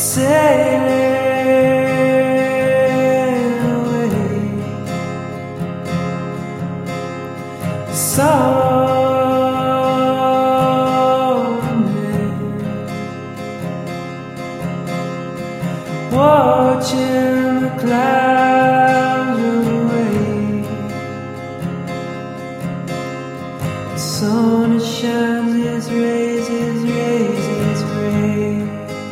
sailing away. Someday, watching the clouds roll away. The sun it shines its rays, its rays, its rays.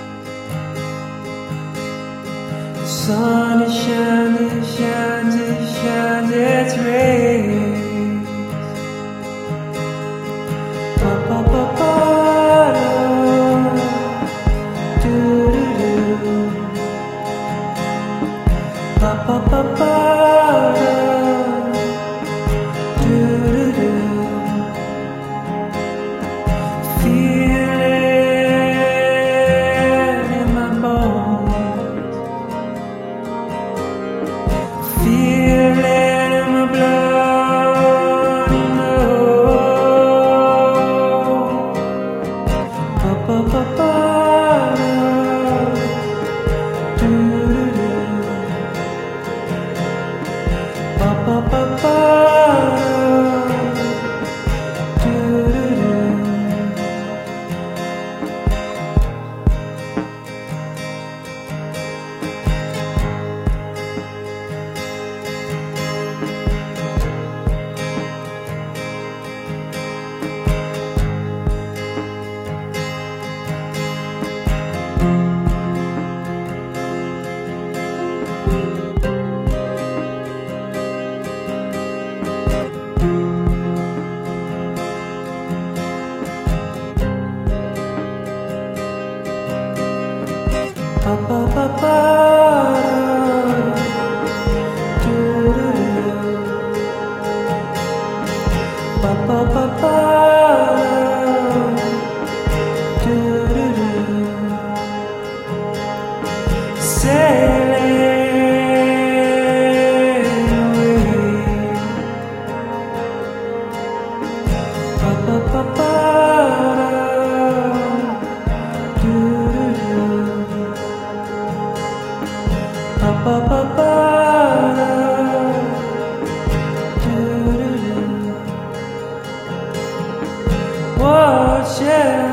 The sun it shines, it shines, it shines its rays. Pa pa pa pa do do do. Pa pa pa pa do do do. Feel it in my bones. Feel it in my blood. You know. Pa pa pa pa do do do. Pa pa pa pa do do do. Pa pa pa pa do do do. Pa pa pa pa do do do. Sailing away. Pa pa pa pa do do do. Pa pa pa pa do do do. Watch it.